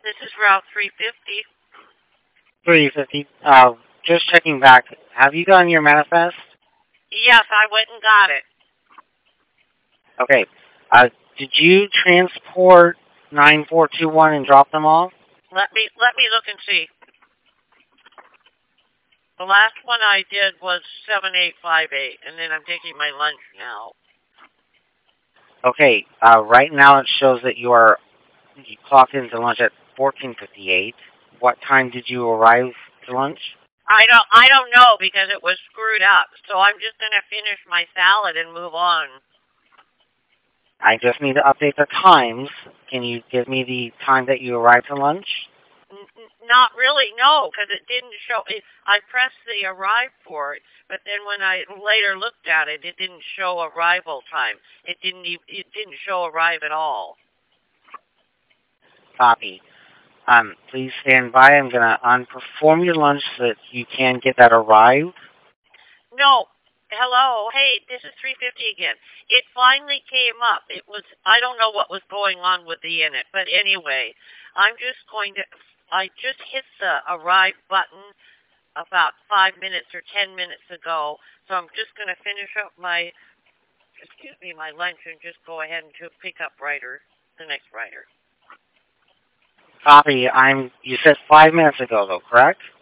This is Route 350. 350. Just checking back. Have you gotten your manifest? Yes, I went and got it. Okay. Did you transport 9421 and drop them off? Let me look and see. The last one I did was 7858, and then I'm taking my lunch now. Okay. Right now it shows that you clocked into lunch at 14:58. What time did you arrive to lunch? I don't know because it was screwed up. So I'm just gonna finish my salad and move on. I just need to update the times. Can you give me the time that you arrived to lunch? Not really, no, because it didn't show. I pressed the arrive for it, but then when I later looked at it, it didn't show arrival time. It didn't show arrive at all. Copy. Please stand by. I'm gonna unperform your lunch so that you can get that arrived. No. Hello. Hey, this is 350 again. It finally came up. I don't know what was going on with the in it, but anyway, I just hit the arrive button about 5 minutes or 10 minutes ago, so I'm just going to finish up my lunch and just go ahead and pick up the next rider. Copy. You said 5 minutes ago though, correct?